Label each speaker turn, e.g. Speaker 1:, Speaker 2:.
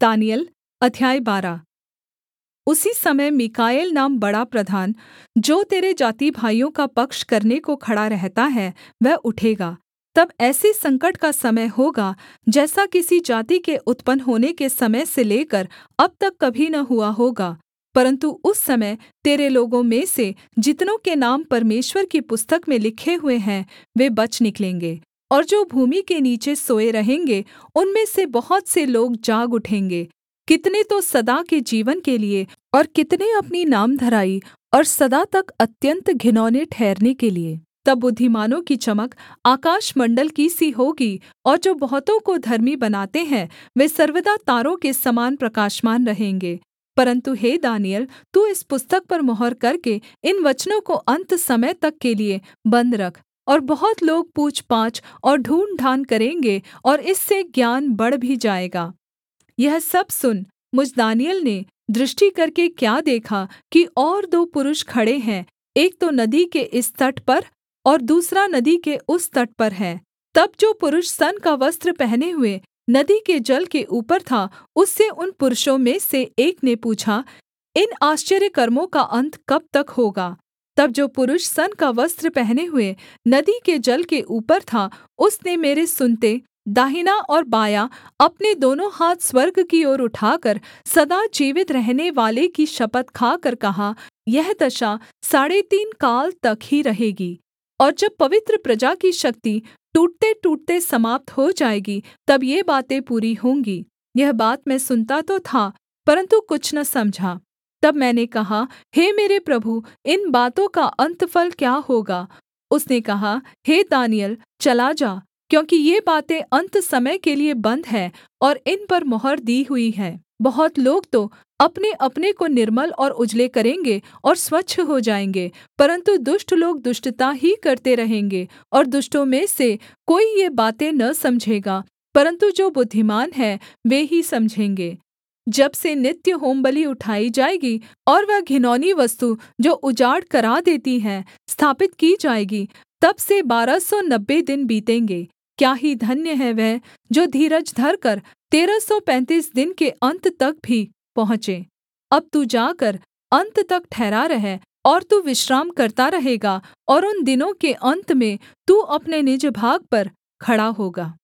Speaker 1: दानिय्येल अध्याय 12। उसी समय मीकाएल नाम बड़ा प्रधान, जो तेरे जातिभाइयों का पक्ष करने को खड़ा रहता है, वह उठेगा। तब ऐसे संकट का समय होगा जैसा किसी जाति के उत्पन्न होने के समय से लेकर अब तक कभी न हुआ होगा। परन्तु उस समय तेरे लोगों में से जितनों के नाम परमेश्वर की पुस्तक में लिखे हुए हैं, वे बच निकलेंगे। और जो भूमि के नीचे सोए रहेंगे, उनमें से बहुत से लोग जाग उठेंगे। कितने तो सदा के जीवन के लिए, और कितने अपनी नामधराई और सदा तक अत्यन्त घिनौने ठहरने के लिए। तब बुद्धिमानों की चमक आकाशमण्डल की सी होगी, और जो बहुतों को धर्मी बनाते हैं, वे सर्वदा तारों के समान प्रकाशमान रहेंगे। परन्तु हे दानिय्येल, तू इस पुस्तक पर मुहर करके इन वचनों को अन्त समय तक के लिए बन्द रख। और बहुत लोग पूछ-पाछ और ढूँढ़-ढाँढ़ करेंगे, और इससे ज्ञान बढ़ भी जाएगा। यह सब सुन, मुझ दानिय्येल ने दृष्टि करके क्या देखा कि और दो पुरुष खड़े हैं, एक तो नदी के इस तट पर और दूसरा नदी के उस तट पर है। तब जो पुरुष सन का वस्त्र पहने हुए नदी के जल के ऊपर था, उससे उन पुरुषों में से एक ने पूछा, इन आश्चर्यकर्मों का अन्त कब तक होगा? तब जो पुरुष सन का वस्त्र पहने हुए नदी के जल के ऊपर था, उसने मेरे सुनते दाहिना और बायाँ अपने दोनों हाथ स्वर्ग की ओर उठाकर सदा जीवित रहने वाले की शपथ खाकर कहा, यह दशा 3.5 काल तक ही रहेगी। और जब पवित्र प्रजा की शक्ति टूटते-टूटते समाप्त हो जाएगी, तब ये बातें पूरी होंगी। यह बात मैं सुनता तो था, परन्तु कुछ न समझा। तब मैंने कहा, हे मेरे प्रभु, इन बातों का अन्तफल क्या होगा? उसने कहा, हे दानिय्येल, चला जा, क्योंकि ये बातें अन्त समय के लिए बन्द हैं और इन पर मुहर दी हुई है। बहुत लोग तो अपने-अपने को निर्मल और उजले करेंगे और स्वच्छ हो जाएँगे, परन्तु दुष्ट लोग दुष्टता ही करते रहेंगे। और दुष्टों में से कोई ये बातें न समझेगा, परन्तु जो बुद्धिमान हैं, वे ही समझेंगे। जब से नित्य होमबलि उठाई जाएगी और वह घिनौनी वस्तु जो उजाड़ करा देती है स्थापित की जाएगी, तब से 1290 दिन बीतेंगे। क्या ही धन्य है वह जो धीरज धरकर 1335 दिन के अन्त तक भी पहुँचे। अब तू जाकर अन्त तक ठहरा रह, और तू विश्राम करता रहेगा, और उन दिनों के अन्त में तू अपने निज भाग पर खड़ा होगा।